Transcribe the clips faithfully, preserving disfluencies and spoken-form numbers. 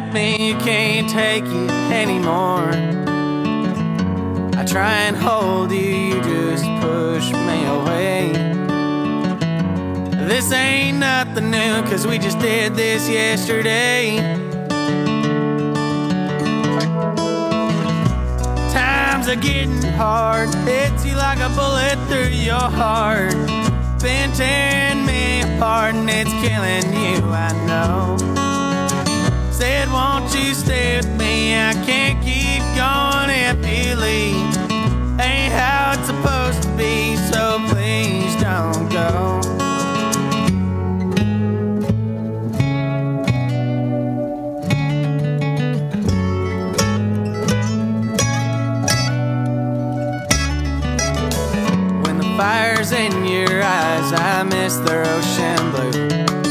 me you can't take it anymore. I try and hold you, you just push me away. This ain't nothing new, cause we just did this yesterday. Times are getting hard, hits you like a bullet through your heart. Been tearing me apart and it's killing you, I know. Said, won't you stay with me? I can't keep going if you leave. Ain't how it's supposed to be, so please don't go. When the fire's in your eyes, I miss the ocean blue.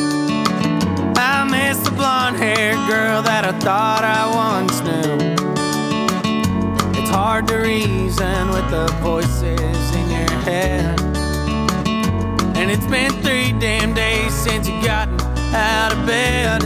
I miss the blonde-haired girl that I thought I once knew. It's hard to reason with the voices in your head. And it's been three damn days since you gotten out of bed.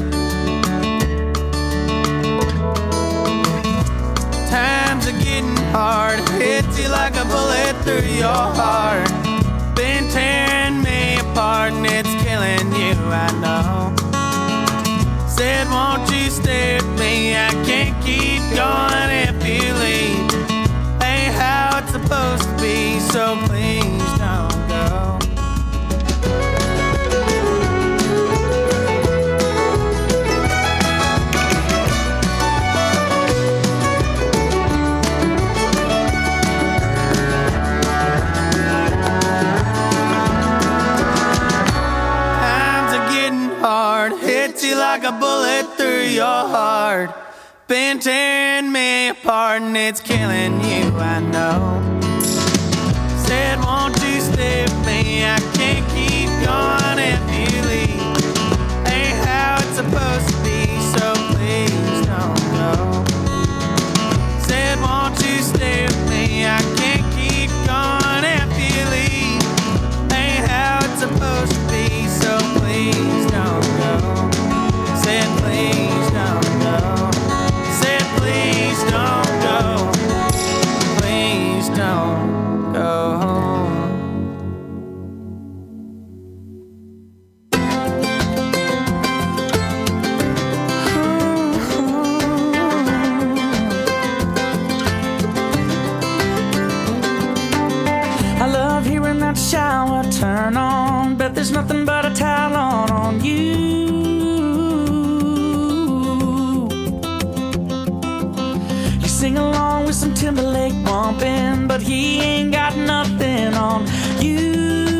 Times are getting hard, hits you like a bullet through your heart. Been tearing me apart and it's killing you, I know. Said, won't you stay with me? I can't keep going if you leave. Ain't how it's supposed to be, so please don't go. Times are getting hard, hits you like a bullet through your heart. Been tearing me apart and it's killing you, I know. Said, won't you stay with me? I can't keep going if you leave. Ain't how it's supposed to be, so please don't go. Said, won't you stay with me? I can't keep going if you leave. Ain't how it's supposed to be, so please don't go. Said, please don't go. Said, please don't go. Please don't go home. I love hearing that shower turn on, but there's nothing but a towel on on you. You sing along with some Timberlake bumping, but he ain't got nothing on you.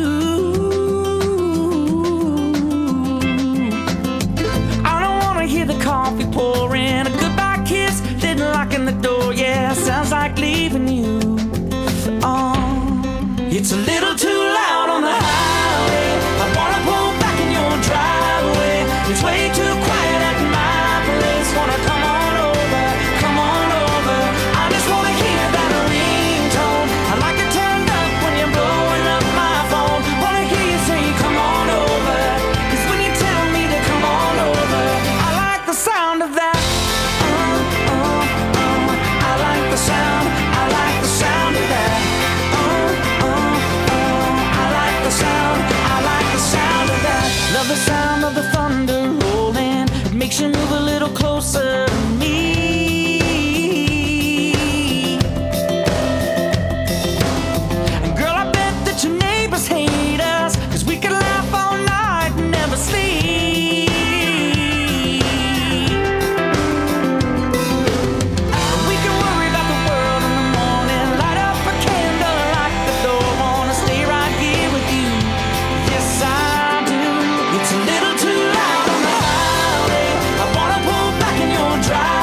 I don't wanna hear the coffee pouring, a goodbye kiss, then locking the door. Yeah, sounds like leaving you. Oh, it's a little too loud on the highway. I wanna pull back in your driveway. It's way too quiet at my place. Wanna come on over, come on over. I just wanna hear that ringtone. I like it turned up when you're blowing up my phone. Wanna hear you say come on over, 'cause when you tell me to come on over, I like the sound of that. Oh, oh, oh. I like the sound, I like the sound of that. Love the sound of the thunder rolling. It makes you move a little closer to me. And girl, I bet that your neighbors hate us, 'cause we could laugh all night and never sleep. And we can worry about the world in the morning. Light up a candle, lock the door. Wanna stay right here with you. Yes, I it's a little too loud on the highway. I wanna pull back in your drive.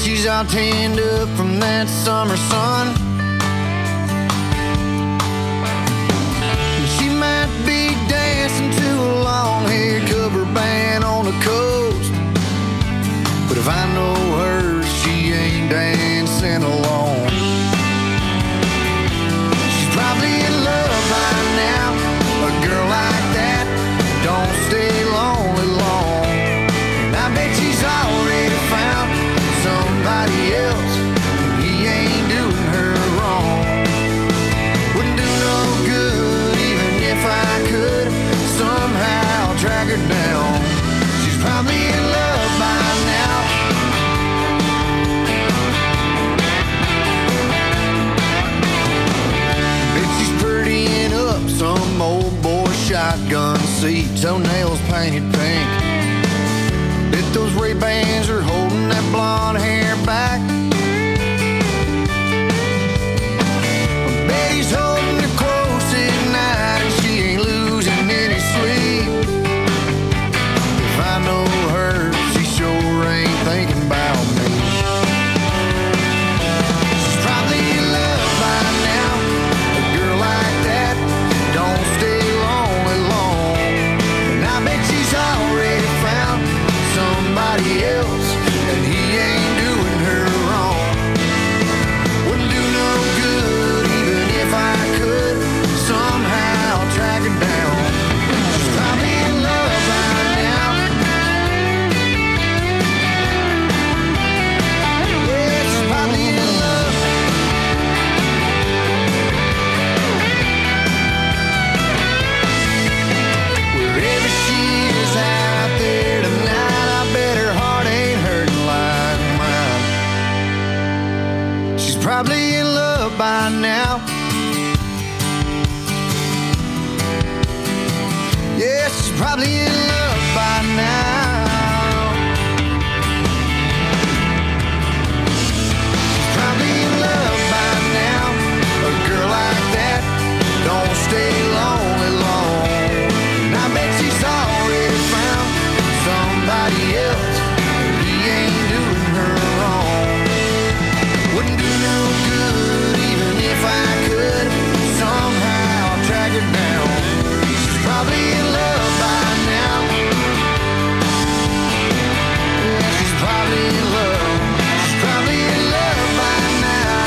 she's all tanned up from that summer sun. And she might be dancing to a long-haired cover band on the coast, but if I know her, she ain't dancing alone. She's probably in love by now. A girl like that don't stay lonely long. And I bet she's already found somebody else, and he ain't doing her wrong. Wouldn't do no good even if I could somehow track her down. She's probably in love by now. Bet she's prettying up some old boy shotgun seat, toenails painted pink. Bet those Ray-Bans are holding that blonde hair back. I bet he's holding her close at night and she ain't losing any sleep. If I know her, she sure ain't thinking about me. She's probably in love by now. A girl like that don't stay lonely long. And I bet she's already found somebody else, and he ain't doing her wrong. Wouldn't do no good even if I could somehow track her down. She's probably in love by now. Yeah, she's probably in love. Wherever she is out there tonight, I bet her heart ain't hurting like mine. She's probably in love by now. Yeah, she's probably in love by now. She's probably in love by now. A girl like that don't stay lonely long. And I bet she's already found somebody else, and he ain't doing her wrong. Wouldn't do no good even if I could somehow track her down. She's probably in love by now. Yeah, she's probably in love. She's probably in love by now.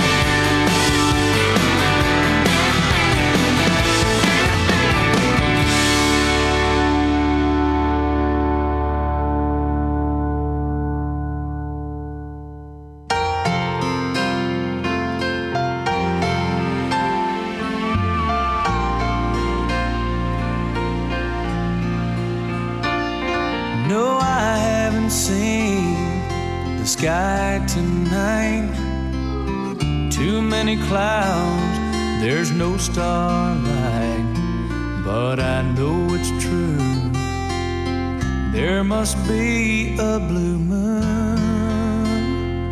No, I haven't seen the sky tonight. Too many clouds, there's no starlight. But I know it's true, there must be a blue moon.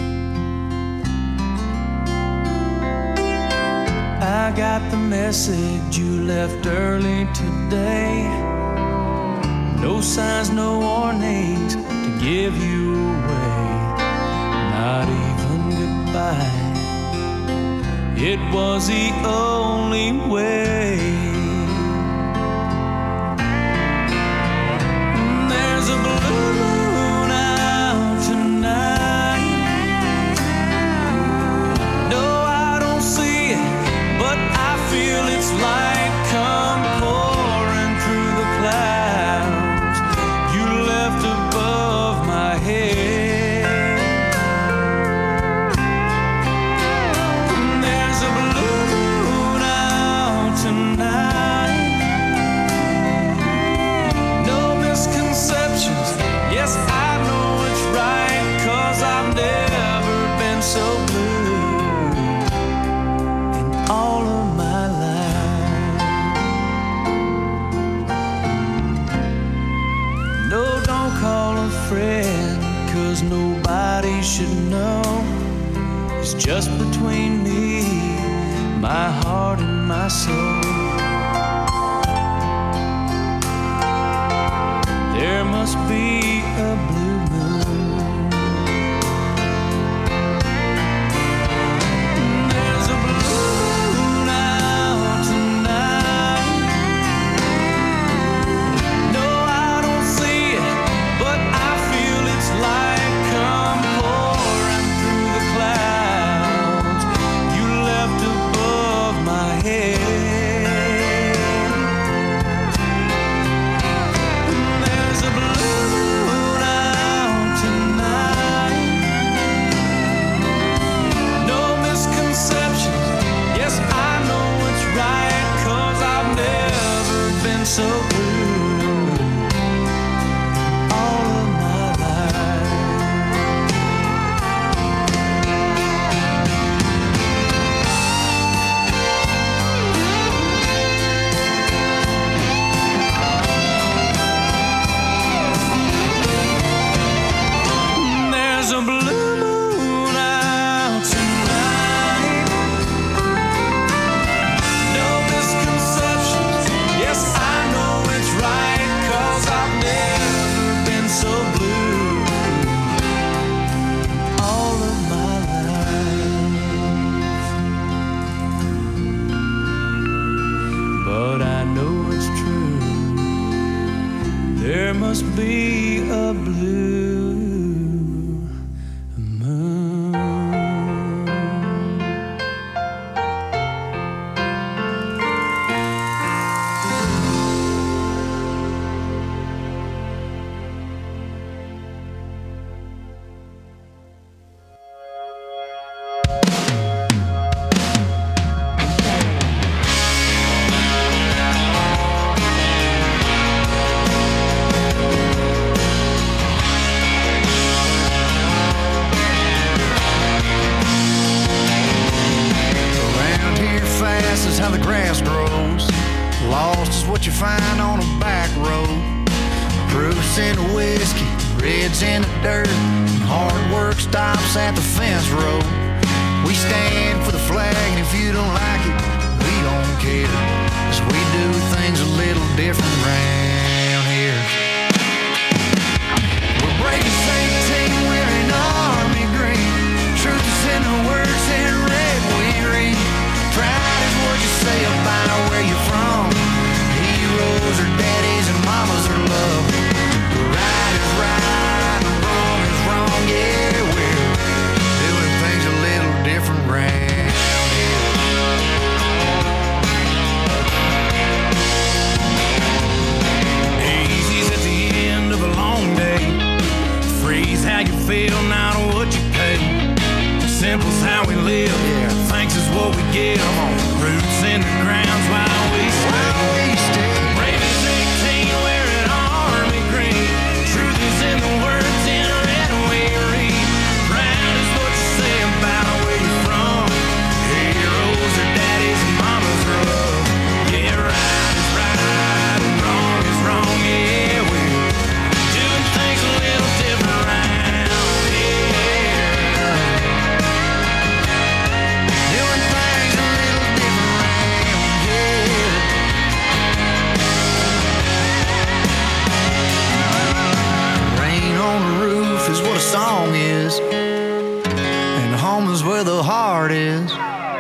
I got the message you left early today. No signs, no warnings to give you away, not even goodbye. It was the only way. There's a blue moon out tonight. No, I don't see it, but I feel its light come pouring through the clouds you left above my head. There's a blue moon out tonight. No misconceptions, yes, I know it's right, 'cause I've never been so blue in all of my life. No, don't call a friend, 'cause nobody should know. It's just between me, my heart and my soul. There must be a blue moon. be a blue moon. Is how the grass grows. Lost is what you find on a back road. Proofs in the whiskey, reds in the dirt, and hard work stops at the fence road. We stand for the flag, and if you don't like it, we don't care, 'cause we do things a little different around here. We're breaking eighteen, wearing army green. Truth is in the words in red we read. Pride is what you say about where you're from. Heroes are daddies and mamas are love. Right is right and wrong is wrong. Yeah, we're doing things a little different round here. Easy's at the end of a long day. Free's how you feel, not what you pay. Simple's how we live, yeah. Thanks is what we give. Roots in the ground's while we stay. While we stay. Brave as eighteen, wearing army green. Truth is in the words in red we read. Proud is what you say about where you're from. Heroes are daddies and mamas are love. Yeah, right is right and wrong is wrong. Yeah, we're doing things a little different around here. Doing things a little different round here. Rain on the roof is what a song is, and home is where the heart is.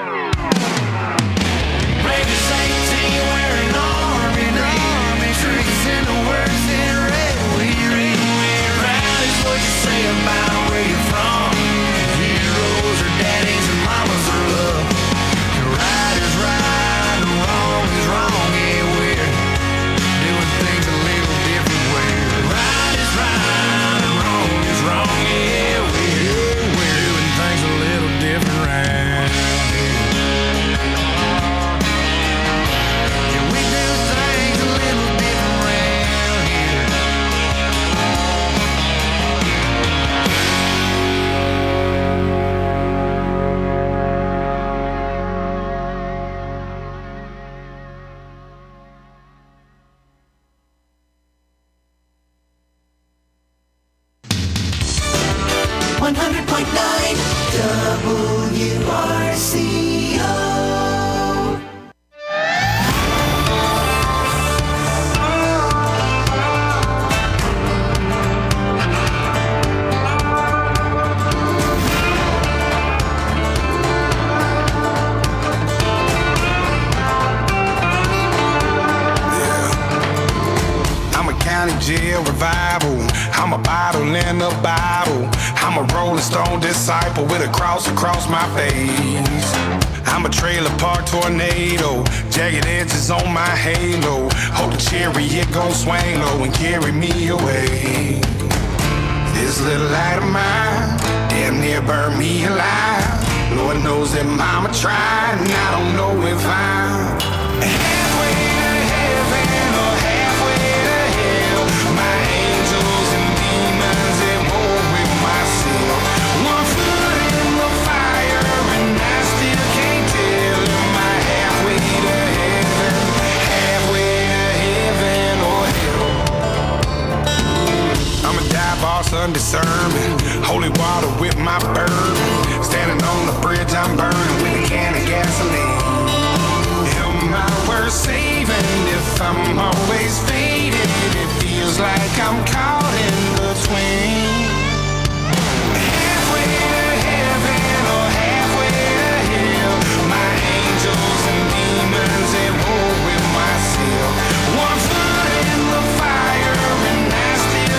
Brave as eighteen, wearing army green. Truth is in the words in red we read. Proud is what you say about where you're from. Heroes are daddies and mamas are love. Right is right and wrong is wrong. Yeah, we're doing things a little different way. Right is right and wrong is wrong. Yeah, we're, we're doing things a little different around here. Yeah, we do things a little different round here. one hundred point nine W R C O. I'm a county jail revival. I'm a bottle in a Bible. I'm a rolling stone disciple with a cross across my face. I'm a trailer park tornado, jagged edges on my halo. Hope the chariot gon' swing low and carry me away. This little light of mine damn near burned me alive. Lord knows that mama tried, and I don't know if I'm halfway to heaven or halfway to hell. My angels and demons at war with myself. One foot in the fire and I still can't tell. Am I halfway to heaven, halfway to heaven or hell? I'm a dive bar Sunday sermon, holy water with my bourbon. Standing on the bridge I'm burning with a can of gasoline. Am I worth saving if I'm always faded? It feels like I'm caught in between. Halfway to heaven or halfway to hell. My angels and demons at war with myself. One foot in the fire and I still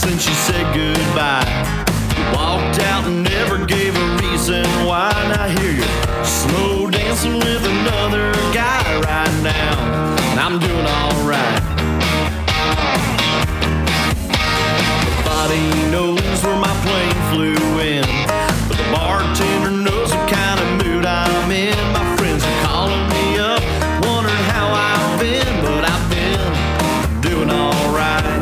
since she said goodbye. You walked out and never gave a reason why. Now here you're slow dancing with another guy right now, and I'm doing alright. Nobody knows where my plane flew in, but the bartender knows what kind of mood I'm in. My friends are calling me up, wondering how I've been, but I've been doing alright.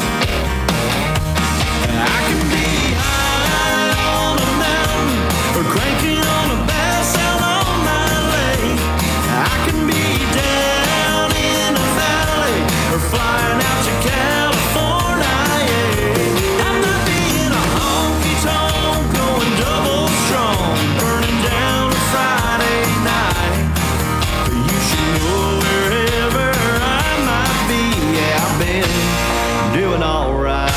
I can be high on a mountain or cranking on a bass out on my lake. I can be down in a valley or flying out to California. I might be in a honky-tonk going double strong, burning down a Friday night. You should know wherever I might be, yeah, I've been doing alright.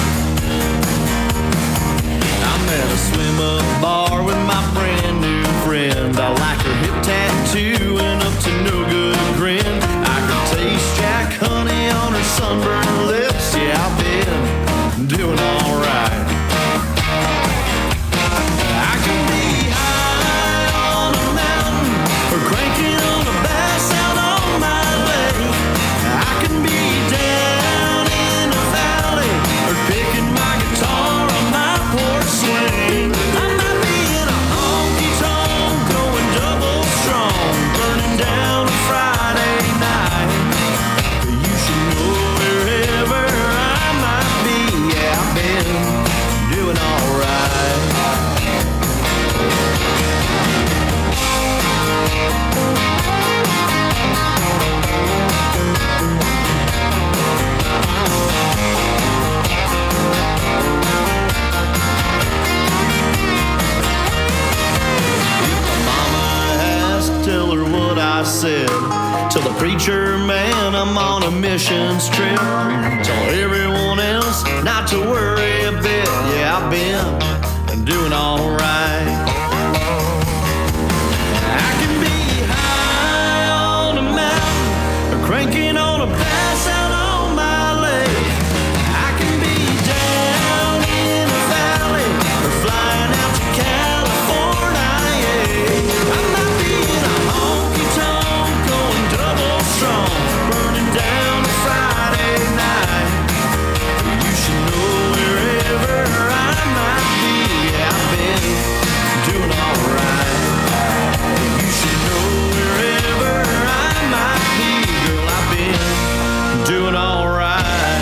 I'm at a swim-up bar with my brand new friend. I like her hip tattoo and up to no good grin. I can taste Jack honey on her sunburned lips. Yeah, I've been doing alright. I can be high on a mountain or cranking on a bass out on my lake. I can be down in a valley or picking my guitar on my porch swing. I might be in a honky-tonk going double strong, burning down a Friday night. You should know wherever I might be, yeah, I've been doing alright. Tell her what I said. Tell the preacher man I'm on a missions trip. Tell everyone else not to worry a bit. Yeah, I've been doing alright. I can be high on a mountain or cranking on a bass out on my lake. I can be down in a valley or flying out to California. Yeah. I might be in a honky-tonk going double strong, burning down a Friday night. You should know wherever I might be, yeah, I've been doing alright. You should know wherever I might be, girl, I've been doing alright.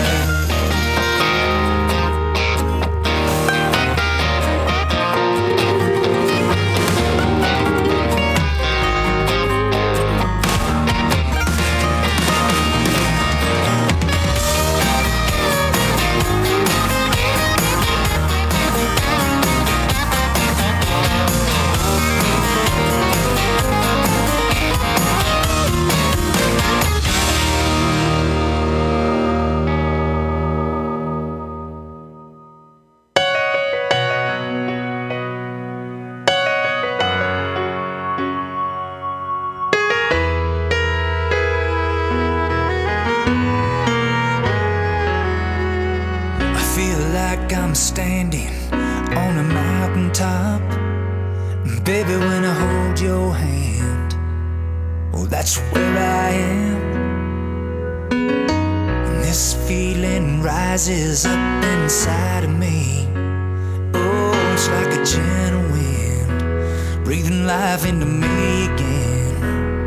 I feel like I'm standing on a mountaintop. Baby, when I hold your hand, oh, that's where I am. And this feeling rises up inside of me. Oh, it's like a gentle wind breathing life into me again.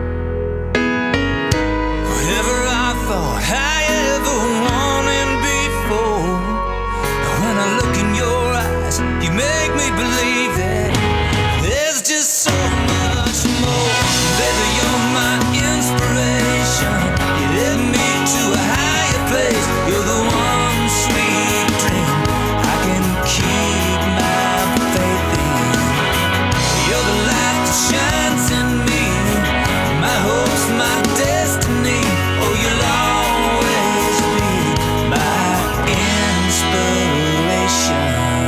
Whatever I thought I ever wanted before, when I look in your eyes, you make me believe that there's just so much more. Baby, you're my inspiration. You lift me to a higher place. You're the one sweet dream I can keep my faith in. You're the light that shines in me, my hopes, my destiny. Oh, you'll always be my inspiration.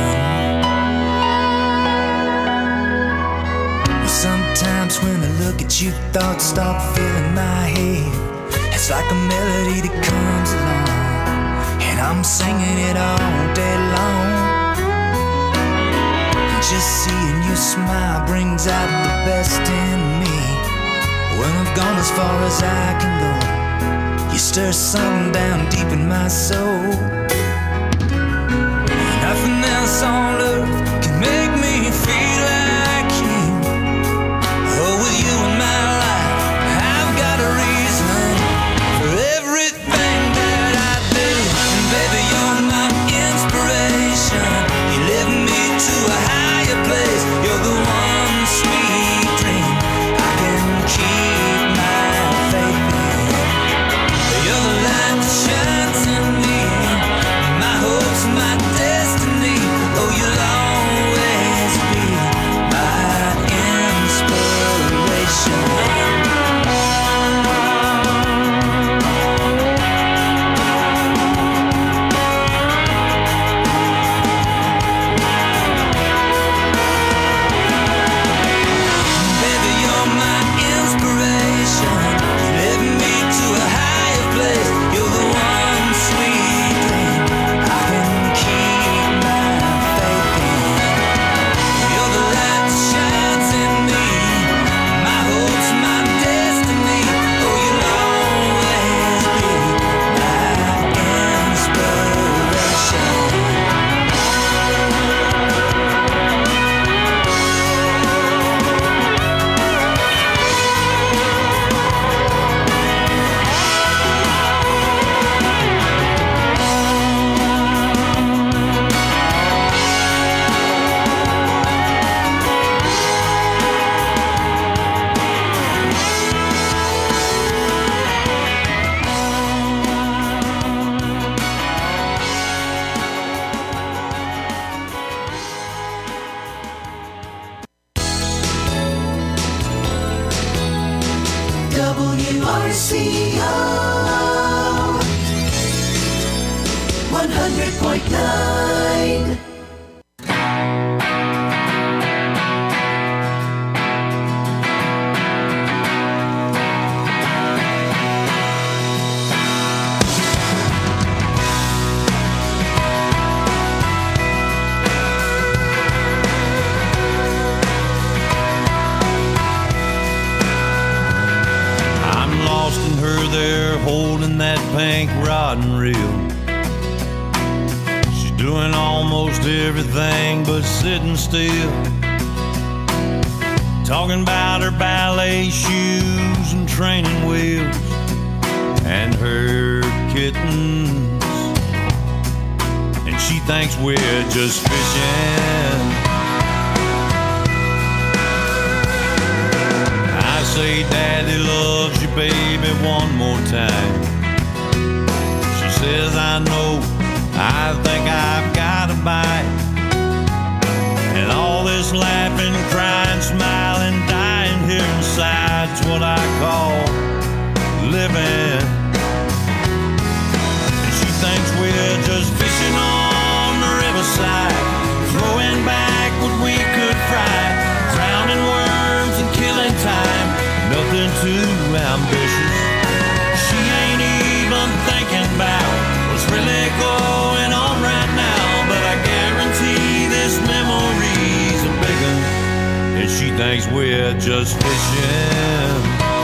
Sometimes when I look at you, thoughts start filling my head. It's like a melody that comes along, and I'm singing it all day long. Just seeing you smile brings out the best in me. When I've gone as far as I can go, you stir something down deep in my soul. Nothing else on earth can make me feel like you. Oh, with you in my life, I've got a reason for everything that I do. And baby, you're my inspiration. You lift me to a higher place. You're the one sweet dream I can keep my faith in. You're the light that shines in me, my hopes, my destiny. Oh, you'll always be my inspiration. Baby, you're my inspiration. You lift me to a higher place. You're the one sweet dream I can keep my faith in. You're the light that shines in me, my hopes, my destiny. Oh, you'll always be my inspiration. W R C O one hundred point nine. I'm lost in her there, holding that pink rod and reel. She's doing almost everything but sitting still. Talking about her ballet shoes and training wheels and her kittens. And she thinks we're just fishing. I say daddy loves you, baby, one more time. She says I know, I think I've got a bite. And all this laughing, crying, smiling, dying here inside's what I call living. And she thinks we're just fishing on the riverside, throwing back what we could fry, drowning worms and killing time. Nothing too ambitious. She ain't even thinking about what's really going on right now. But I guarantee this memory's a big one, and she thinks we're just fishing.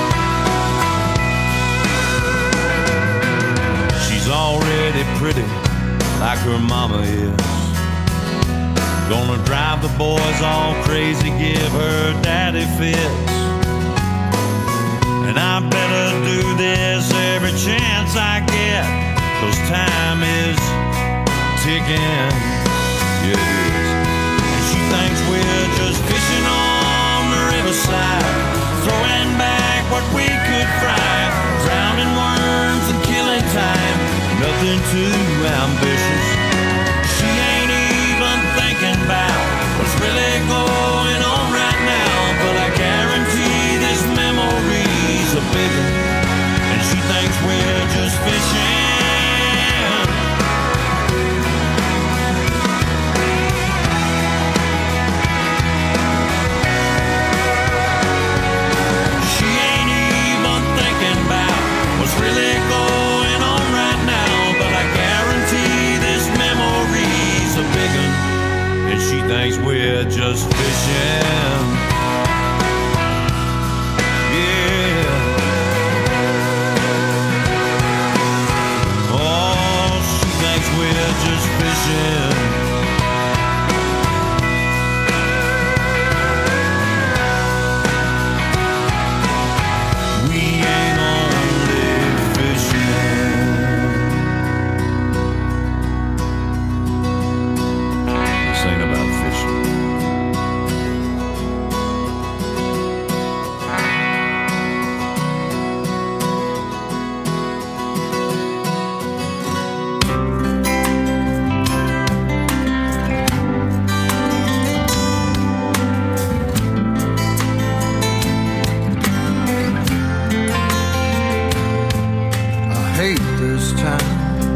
She's already pretty like her mama is. Gonna drive the boys all crazy, give her daddy fits. And I better do this every chance I get, 'cause time is ticking, yeah, it is. And she thinks we're just fishing on the riverside, throwing back what we could fry, drowning worms and killing time. Nothing too ambitious. She ain't even thinking about what's really going on right now. But I guarantee this memory's a big one, and she thinks we're just fishing. She ain't even thinking about what's really going on right now. But I guarantee thinks we're just fishing. Yeah. Oh, she thinks we're just fishing. We ain't only fishing. This ain't about fishing. I hate this town.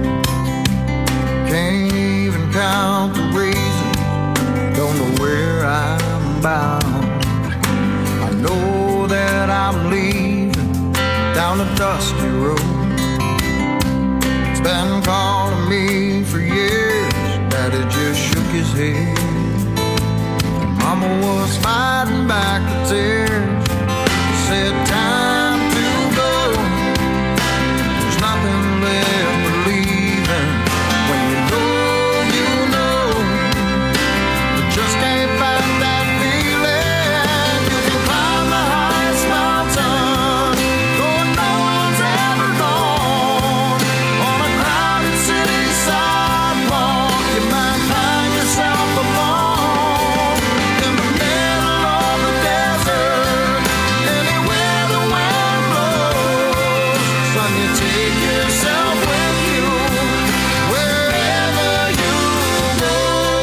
Can't even count the reasons. Don't know where I'm bound. I know that I'm leaving down a dusty road. It's been calling me for years. Daddy just shook his head. Mama was fighting back the tears. Said time to go. There's nothing left but leaving. When you know, you know. You just can't find that feeling. You can climb the highest mountain, going no one's ever gone. On a crowded city sidewalk, you might find yourself alone. In the middle of the desert, anywhere the wind blows. Son, you take yourself with you, wherever you go.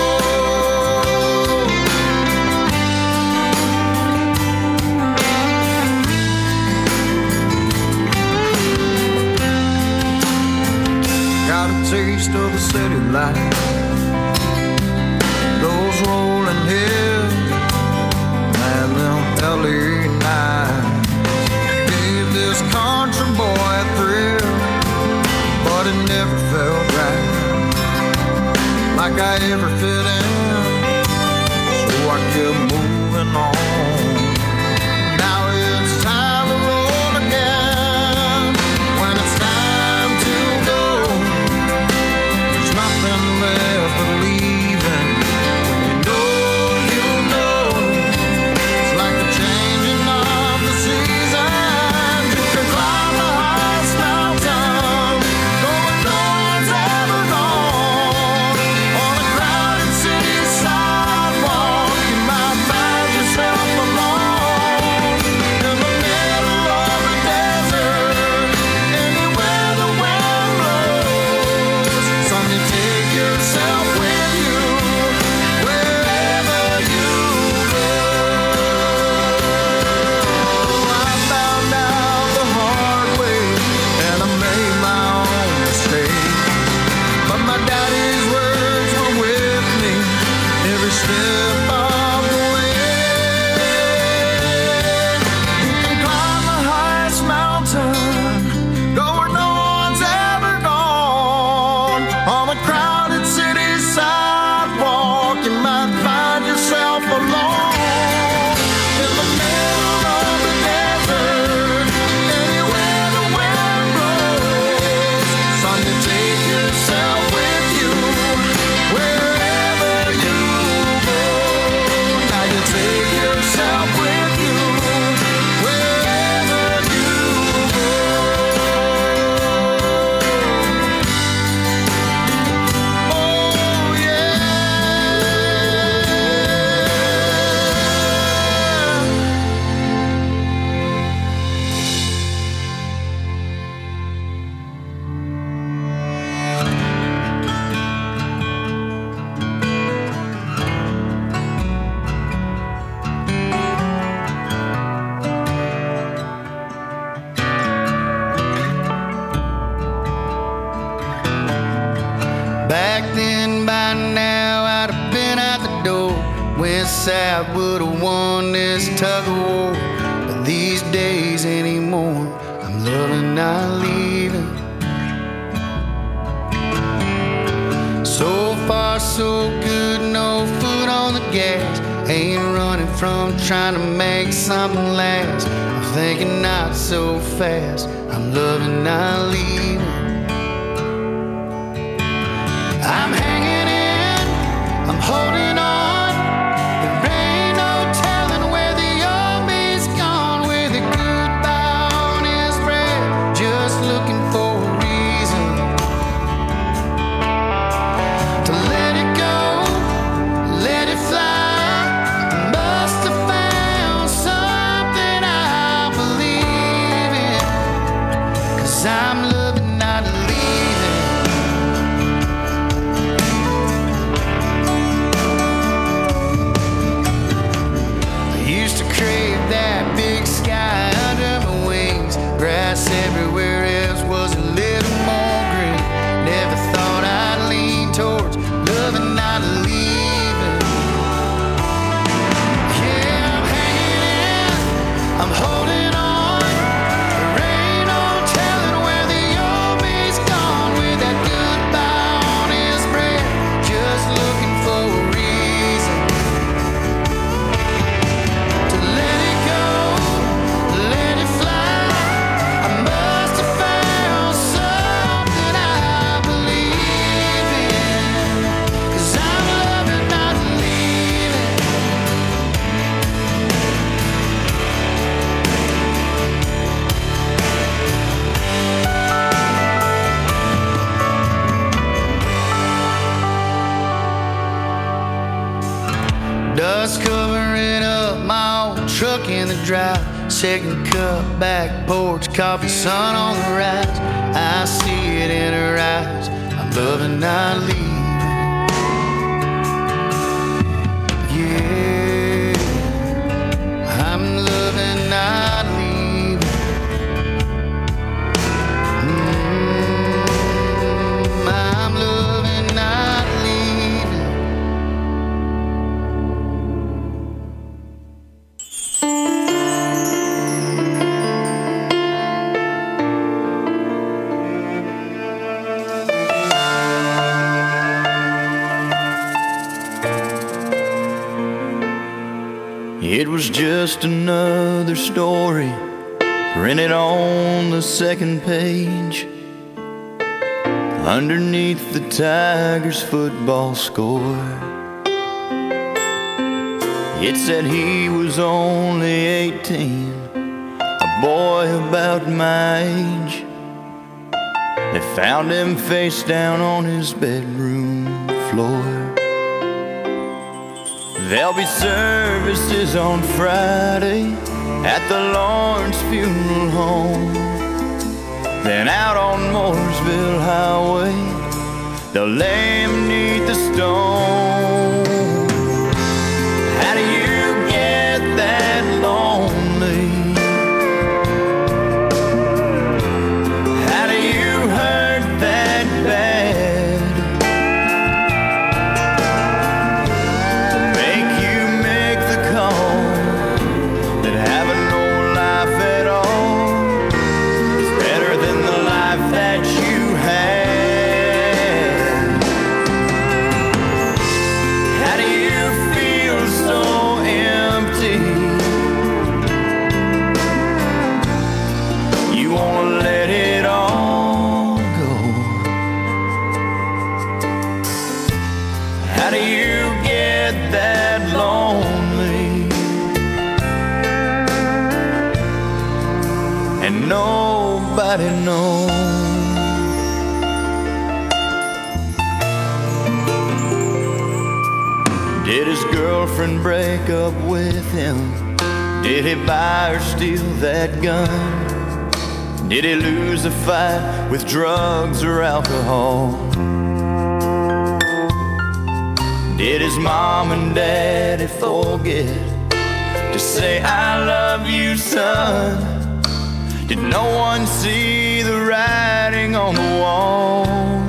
Got a taste of the city life, those rolling hills, and them L A nights. Gave this country boy a thrill, but it never felt right, like I ever fit in. So I kept moving on. Now it's time to roll again. When it's time to go, there's nothing left but leaving. When you know, you know. It's like the changing of the seasons. You can climb the highest mountain, go where no one's ever gone. On a crowded city sidewalk, you might find yourself alone. In the middle of the desert, anywhere the wind blows. Son, you take yourself with you, wherever you go. I found out the hard way, and I made my own mistake. But my daddy's words were with me every step of the way. You can climb the highest mountain, go where no one's ever gone. On a crowded city sidewalk, you might find yourself alone. In the middle of the desert, anywhere the wind blows. Son, you take yourself with you, wherever you go. Now you take yourself with you, wherever you go. Oh yeah. Back then, by now, I'd have been out the door. West Side would have won this tug of war. But these days anymore, I'm loving not leaving. So far, so good, no food on the gas. Ain't running from trying to make something last. I'm thinking not so fast. I'm loving, not leaving. I'm hanging in, I'm holding on. There ain't no telling where the old me's gone. With a goodbye on his breath, just looking for a reason to let it go, let it fly. Must have found something I believe in, 'cause I'm loving, not leaving. Crave that big sky under my wings. Grass everywhere else was a little more green. Never thought I'd lean towards loving, not leaving. Yeah, I'm hanging in, I'm holding on. There ain't no telling where the old me's gone. With that goodbye on his breath, just looking for a reason to let it go, let it fly. I must have found something I believe in, 'cause I'm loving, not leaving. Dust covering up my old truck in the drive. Second cup, back porch, coffee, sun on the rise. I see it in her eyes. I'm loving, not leaving. Yeah, I'm loving, not leaving. Mm, I'm loving, not leaving. It was just another story printed on the second page. Underneath the Tigers' football score, it said he was only eighteen, a boy about my age. They found him face down on his bedroom floor. There'll be services on Friday at the Lawrence Funeral Home. Then out on Mooresville Highway, they'll lay him 'neath the stone. How do you get that lonely? How do you hurt that bad? To make you make the call that having no life at all is better than the life that you had. How do you feel so empty? You wanna let it all go. How do you get that lonely? And nobody knows. Did his girlfriend break up with him? Did he buy or steal that gun? Did he lose a fight with drugs or alcohol? Did his mom and daddy forget to say I love you, son? Did no one see the writing on the wall?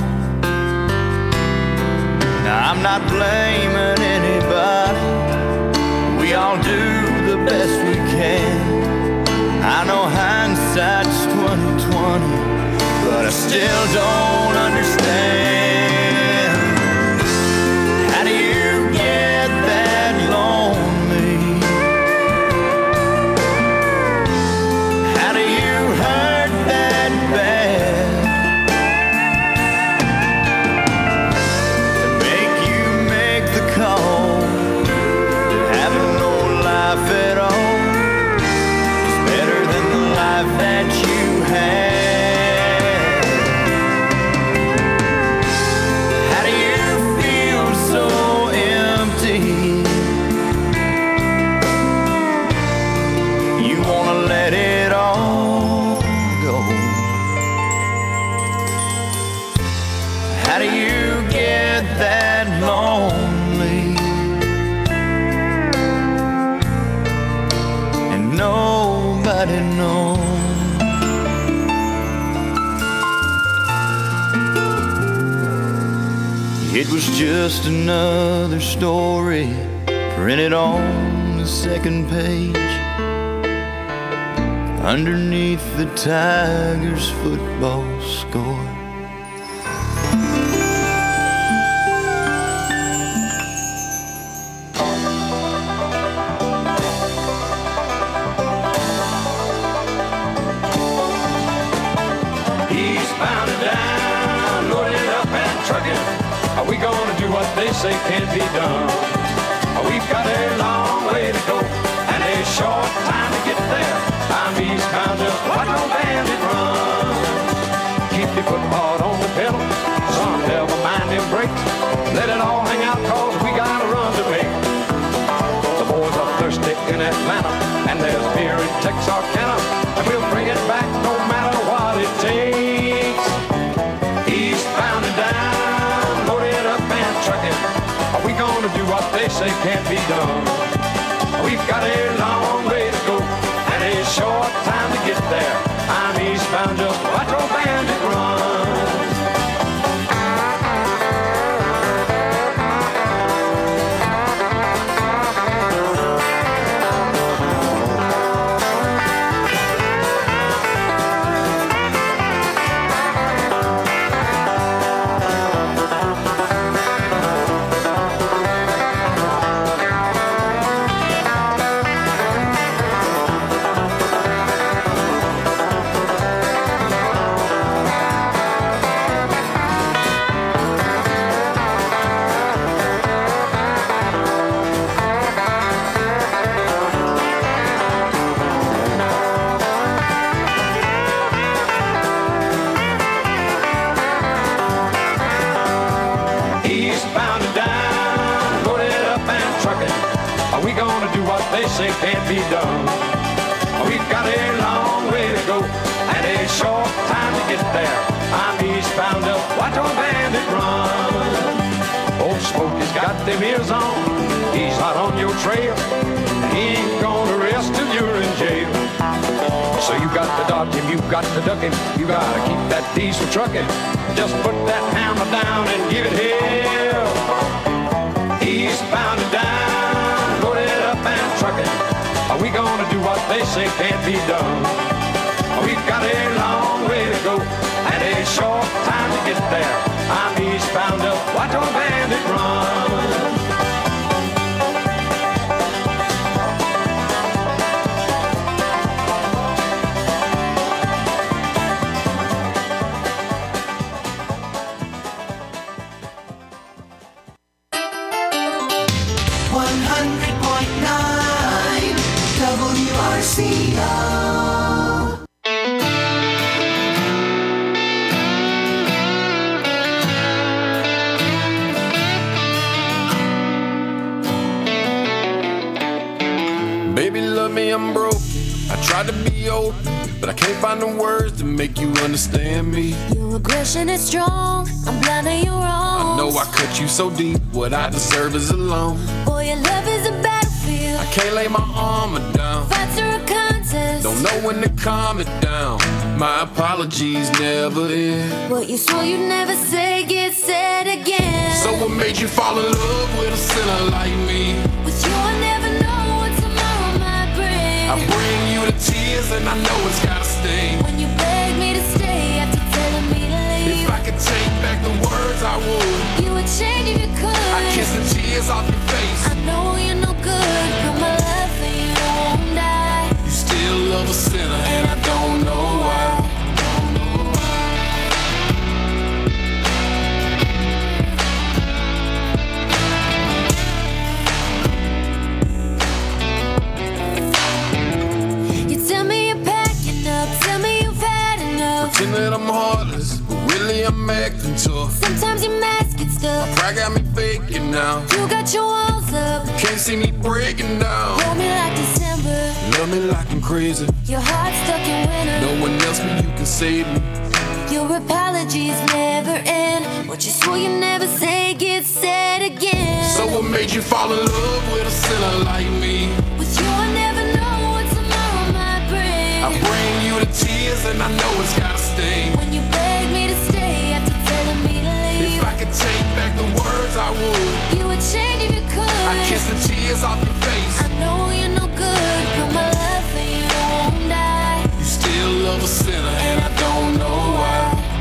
Now I'm not blaming anybody. We all do the best we can. I know hindsight's twenty twenty, but I still don't understand. How do you get that do you get that lonely and nobody knows? It was just another story printed on the second page underneath the Tigers' football score. Eastbound and down, loaded up and trucking. Are we gonna do what they say can't be done? We've got a long way to go and a short time to get there. I'm eastbound, just watch no bandit run. Keep your foot hard on the pedal, son, never mind them brakes. Let it all hang out, cause we got a run to make. The boys are thirsty in Atlanta, and there's beer in Texarkana, and we'll bring it back no matter what it takes. Eastbound and down, loaded up and trucking. Are we gonna do what they say can't be done? We've got a long way to go and a short time to get there. I'm eastbound, just watch old bandit run. Can't be done. We've got a long way to go and a short time to get there. I'm eastbound up, watch old bandit run. Old Smokey's got them ears on, he's hot on your trail. He ain't gonna rest till you're in jail. So you got to dodge him, you got to duck him, you gotta keep that diesel trucking. Just put that hammer down and give it hell. Eastbound and down, loaded up and trucking. Are we gonna do what they say can't be done? We've got a long way to go and a short time to get there. I'm eastbound up, watch old bandit run. one hundred point nine W R C O. Baby, love me, I'm broken. I tried to be open, but I can't find the words to make you understand me. Your aggression is strong, I'm blind to your wrongs. I know I cut you so deep, what I deserve is alone. Boy, your love is a battlefield. I can't lay my armor down. Fights are a contest. Don't know when to calm it down. My apologies never end. What you swore you'd never say gets said again. So what made you fall in love with a sinner like me? With you I never know what tomorrow might bring. I bring you the tears and I know it's gotta sting. When you beg me to stay after telling me to leave. If I could take back the words I would. You would change if you could. I'd kiss the tears off your face. I know you're no good, but my love for you won't die. You still love a sinner and I don't know why. Pretend that I'm heartless, but really I'm acting tough. Sometimes your mask gets stuck. My pride got me faking now. You got your walls up. You can't see me breaking down. Hold me like December. Love me like I'm crazy. Your heart's stuck in winter. No one else but you can save me. Your apologies never end. What you swore you never say gets said again. So what made you fall in love with a sinner like me? With you I never know what tomorrow might bring. I bring you the tears and I know it's gotta sting. When you beg me to stay after telling me to leave. If I could take back the words I would. You would change if you could. I'd kiss the tears off your face. I know you're no good, but my love for you won't die. You still love a sinner and I don't know why.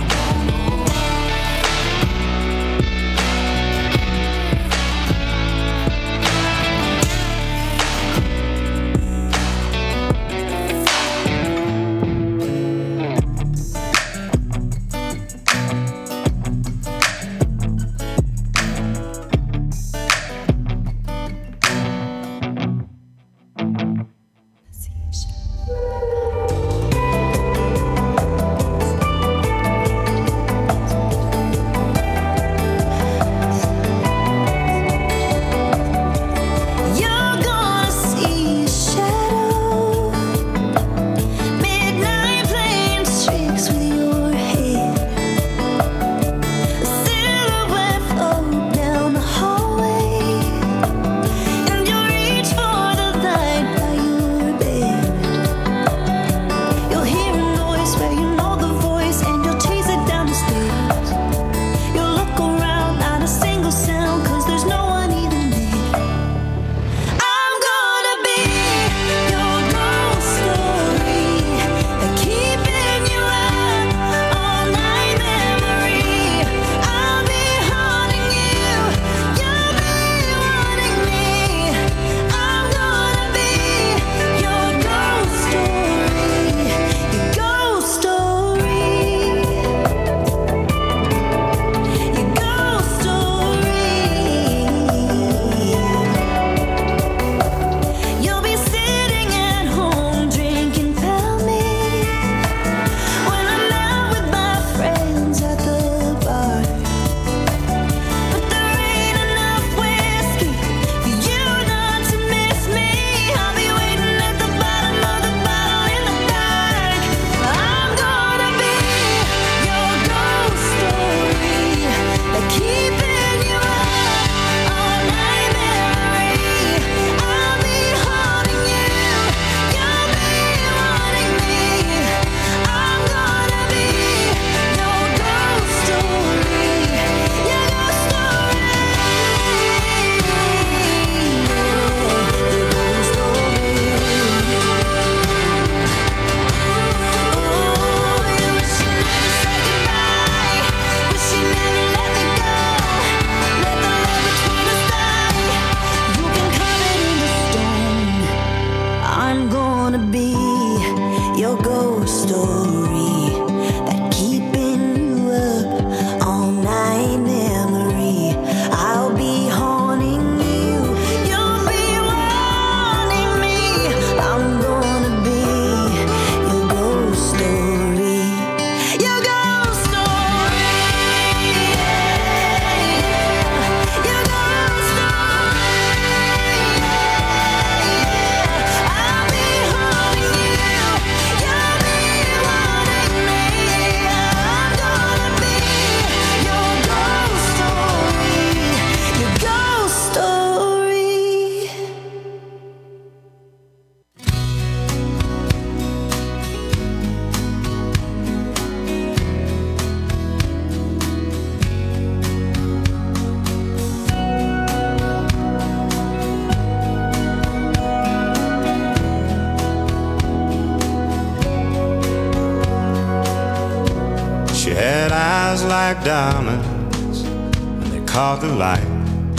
Like diamonds, and they caught the light.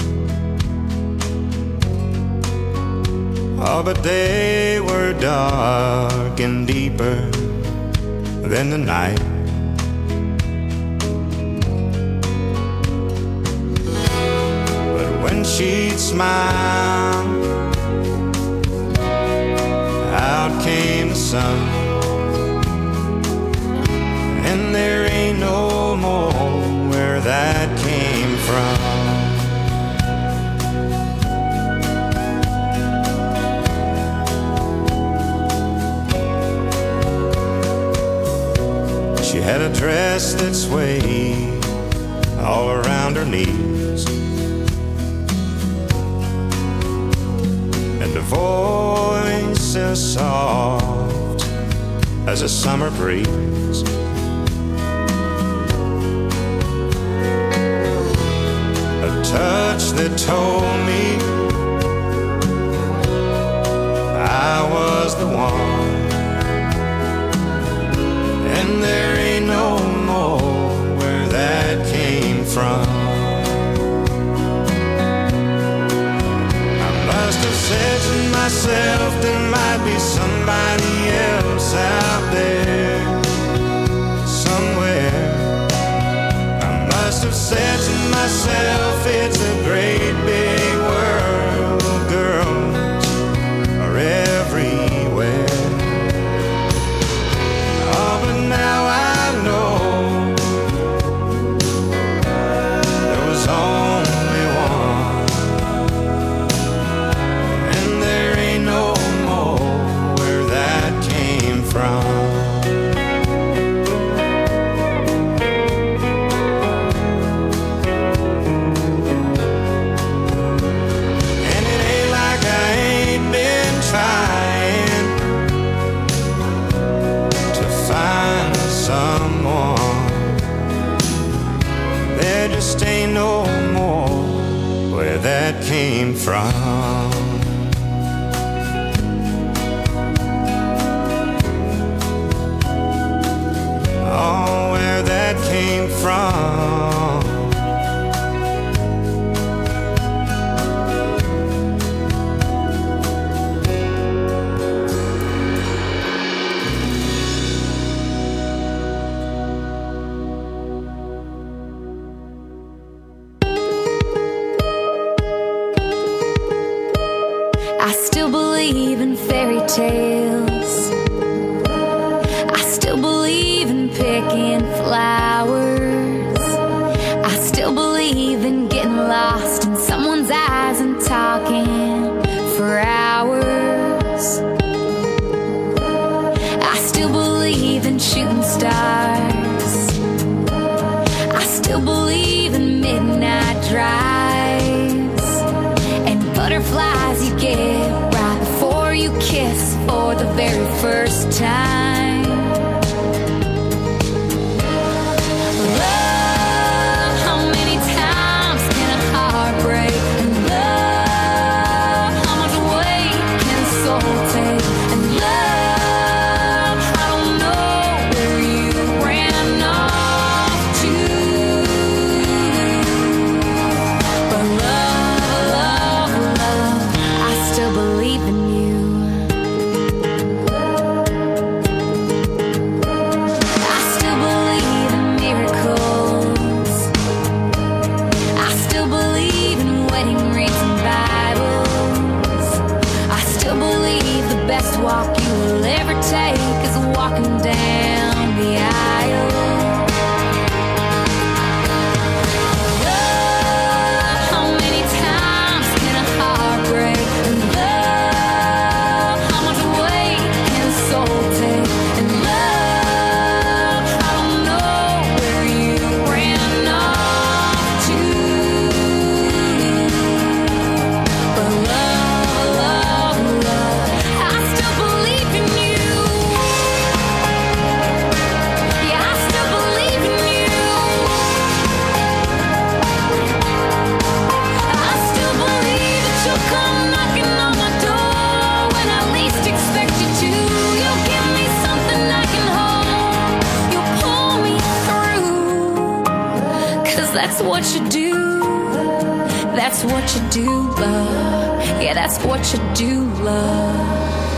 Oh, but they were dark and deeper than the night. But when she'd smile, out came the sun, and there ain't no more where that came from. She had a a dress that swayed all around her knees, and a voice as soft as a summer breeze. A touch that told me I was the one, and there ain't no more where that came from. I must have said to myself there might be somebody else out there somewhere. I must have said to myself it's a great big world, girls are everywhere. Oh, but now I know there was only one, and there ain't no more where that came from. And it ain't like I ain't been trying to find someone. There just ain't no more where that came from. Oh, where that came from. I still believe in fairy tales. I still believe in picking flowers. I still believe in getting lost in someone's eyes and talking for hours. I still believe in shooting stars. I still believe in midnight drives and butterflies you get right before you kiss for the very first time. Love, how many times can a heart break? And love, how much weight can a soul take? And love, I don't know where you ran off to, but love, love, love, I still believe in you. I still believe in miracles. I still believe in wedding rings and Bibles. I still believe the best walk you will ever take is walking down the aisle. Love, how many times can a heart break? And love, how much weight can a soul take? And love, I don't know where you ran off to, but love, love, love, I still believe in you. Yeah, I still believe in you. I still believe that you'll come knocking on my door when I least expect you to. You'll give me something I can hold. You'll pull me through. 'Cause that's what you do. That's what you do, love. Yeah, that's what you do, love.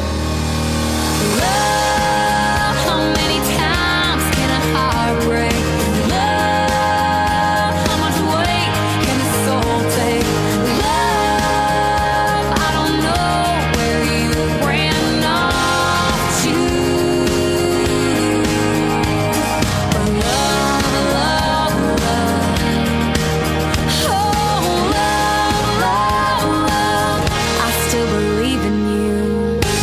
Love, how many times can a heart break? Love, how much weight can a soul take? Love, I don't know where you ran off to, but love, love, love, oh, love, love, love, I still believe in you.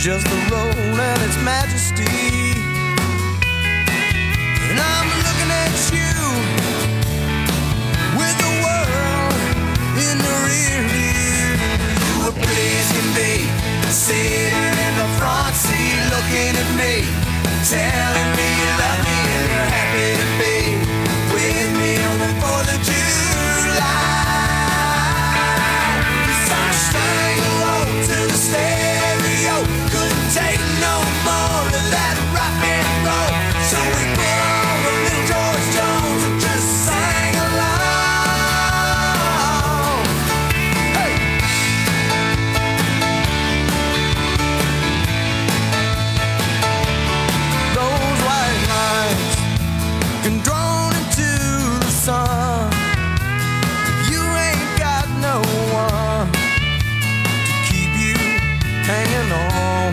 just the road and its majesty. And I'm looking at you with the world in the rear view. You were pretty as can be, sitting in the front seat, looking at me, telling me you love me and you're happy to be with me on the fourth of July. Sang low to the stereo, couldn't take no more of that rock and roll. So we put on the little George Jones and just sang along. Hey! Those white lines can drawn into the sun. You ain't got no one hanging on.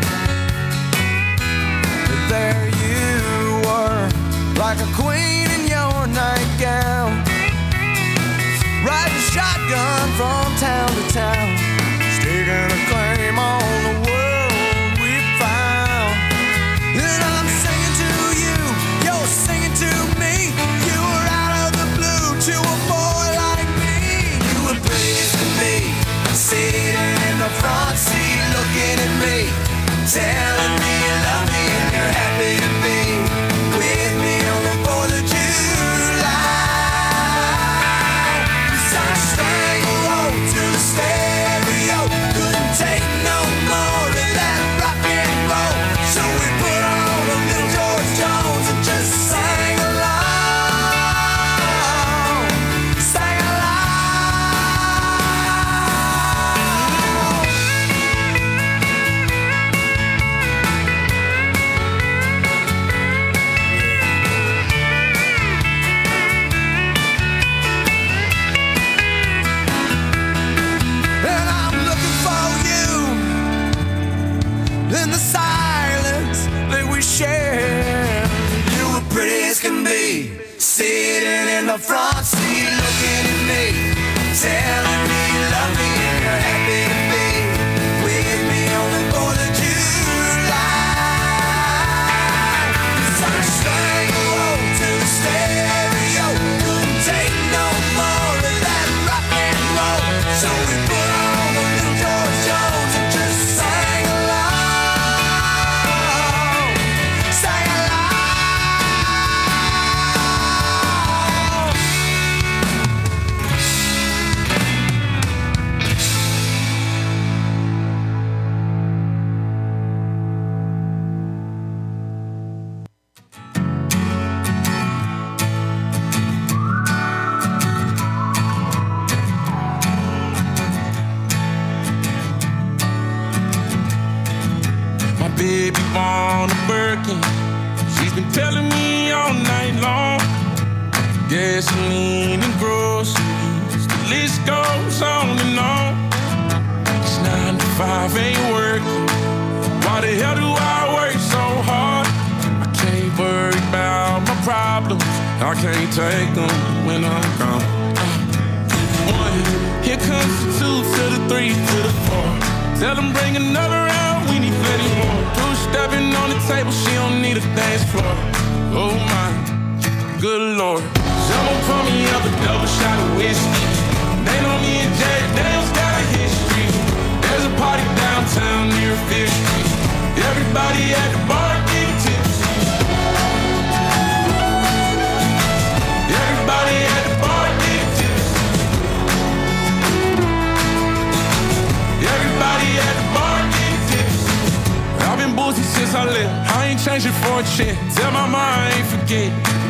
But there you were, like a queen in your nightgown, riding shotgun from town to town, staking a claim on the world we found. And I'm singing to you, you're singing to me. You were out of the blue to a boy like me. You were pretty as can be, sitting in the front seat, looking at me, telling me you love me and you're happy to be with me on the fourth of July. So I sang low to the stereo, couldn't take no more of that rock and roll. So we put on a little George Jones and just sang along, sang along. In the silence that we share, you were pretty as can be, sitting in the front seat, looking at me, telling me you love me and you're happy to be with me on the fourth of July. So I sang low to the stereo, couldn't take no more of that rock and roll. So we put on a little George Jones and just sang along. Baby born a Birkin, she's been telling me all night long. Gasoline and groceries, the list goes on and on. It's nine to five, ain't working. Why the hell do I work so hard? I can't worry about my problems, I can't take them when I'm gone. One, here comes the two to the three to the four. Tell them bring another round, we need plenty more. Two stepping on the table, she don't need a dance floor. Oh my, good lord. Someone pour me up a double shot of whiskey. They know me and Jack Daniels got a history. There's a party downtown near Fifth Street. Everybody at the bar getting tipsy. Everybody at the bar getting tipsy. Everybody at the bar getting tipsy. I've been boozy since I left, I ain't changing for a check. Tell my mom I ain't forget.